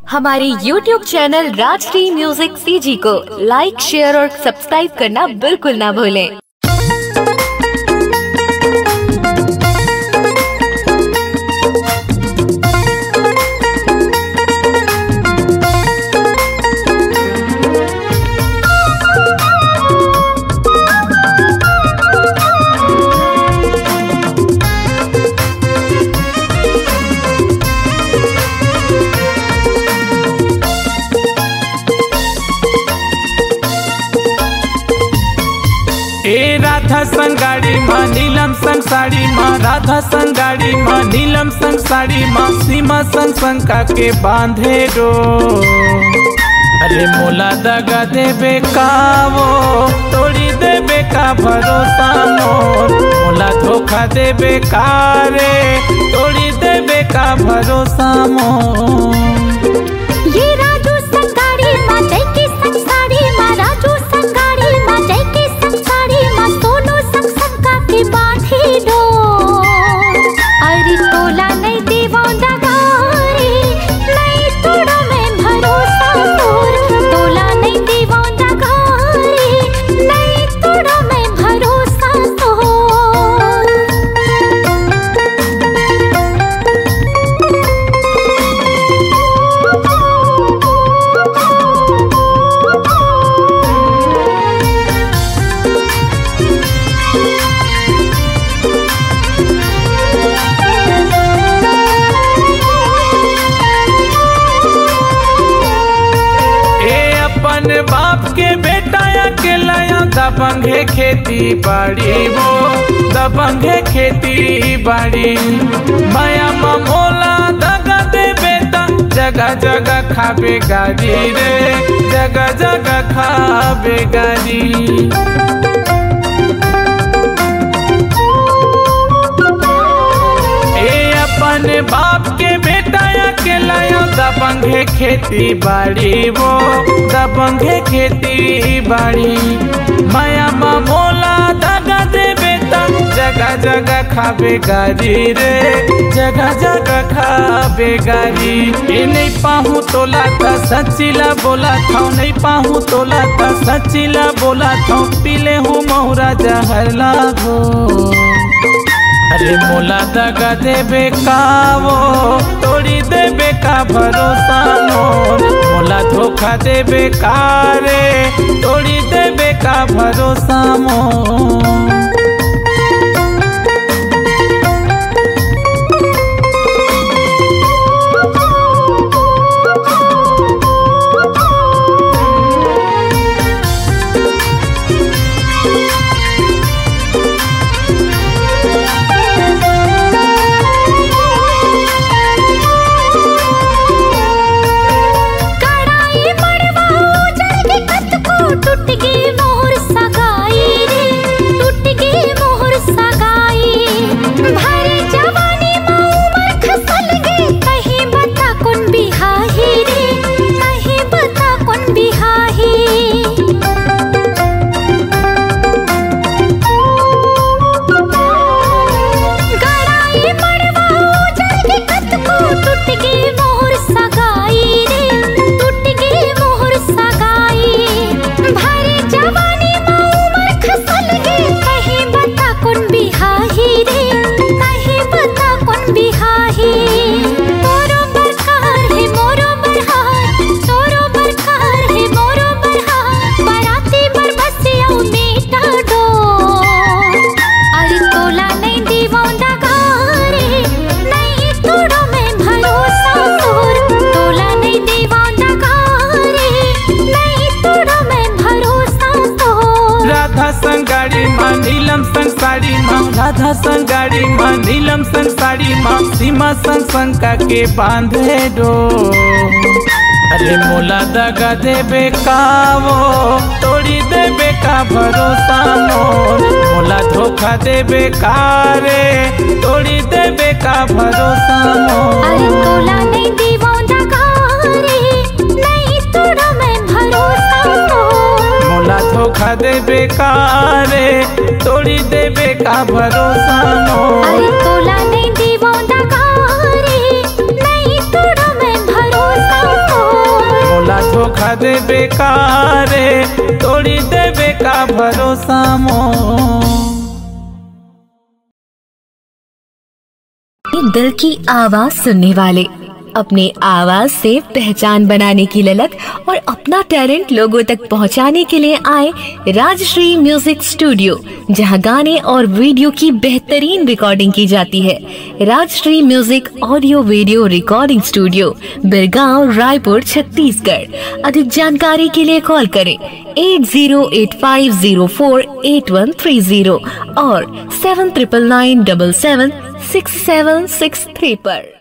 हमारे YouTube channel Rajshri music CG को लाइक, share और सब्सक्राइब करना बिल्कुल ना भूलें। ए राधा संगाड़ी माँ नीलम संग साड़ी माँ, राधा संगाड़ी माँ नीलम संग साड़ी माँ, सीमा संग संका के बांधे डो। अरे मोला दगा देबे का वो तोड़ी देबे का भरोसा मोर, मोला धोखा देबे का रे तोड़ी देबे का भरोसा मोर। ये राजू संगाड़ी माँ जय के संग साड़ी माँ, राजू संगाड़ी माँ जय के संग साड़ी माँ, सोनू संग संका के बांधे डो। अरे तोला नहीं देवो दगारे नहीं तोड़ा मैं भरोसा तोर, तोला नहीं देवो दगारे नहीं तोड़ा मैं भरोसा तोर। बाप के बेटा अकेला दबंगे खेती बाड़ी वो दबंगे खेती बाड़ी, माया मोला दगा दे बेटा जगह जगह खाबे गाड़ी रे, जगह जगह खाबे गाड़ी। अपने बाप के बेटा अकेला दबंगे खेती बाड़ी वो दबंगे खेती बाड़ी, माया मोला दगा दे बेटा जगह जगह खाबे गाड़ी रे, जगह जगह खाबे गाड़ी। ये नहीं पाहूँ तोला था सच्चीला बोला था, नहीं पाहूँ तोला था सच्चीला बोला था, पीले हूँ मोहरा जहर लागो। अरे मोला दगा देबे का वो तोड़ी देबे का भरोसा मोर, मोला धोखा देबे का रे तोड़ी देबे का भरोसा मोर। टूट गई मोहर सगाई रे, टूट गई मोहर सगाई, भरे जवानी में उमर खसल गई, कहीं बता कौन बिहाही रे, कहीं बता कौन बिहाही। गड़ाई मड़वा उजड़ के कत को टूट गई मोहर सगाई रे, टूट गई मोहर सगाई, भरे जवानी में उमर खसल गई, कहीं बता कौन बिहाही रे, कहीं बता कौन बिहाही। मोरो बरकार है मोरो बरहार, तोरो बरकार है मोरो बरहार, बराती बर बसिया मेटा डो। अरे तोला नहीं दीवो दगारे नहीं तोड़ो मैं भरोसा तोर, तोला नहीं दीवो दगारे नहीं तोड़ो मैं भरोसा तोर। राधा संगाड़ी माँ नीलम संग साड़ी माँ, राधा संगाड़ी माँ नीलम संग साड़ी माँ, सीमा संग संका के बांधे डो। अरे मोला दगा देबे का वो तोड़ी देबे का भरोसा मोर, मोला धोखा देबे का रे तोड़ी देबे का भरोसा मोर। अरे तोला नहीं दीवो दगारे नहीं तोड़ा मैं भरोसा तोर, मोला धोखा देबे का रे तोड़ी देबे का भरोसा मोर। अरे तोला नहीं दीवो दगारे नहीं तोड़ा मैं भरोसा तोर। धोखा दे बेकारे, तोड़ी देवे का भरोसा मोर। दिल की आवाज सुनने वाले, अपने आवाज से पहचान बनाने की ललक और अपना टैलेंट लोगों तक पहुंचाने के लिए आए राजश्री म्यूजिक स्टूडियो, जहां गाने और वीडियो की बेहतरीन रिकॉर्डिंग की जाती है। Rajshri music audio video recording studio, Birgaon, Raipur, Chhattisgarh. अधिक जानकारी के लिए कॉल करें 8085048130 और 7999776763 पर।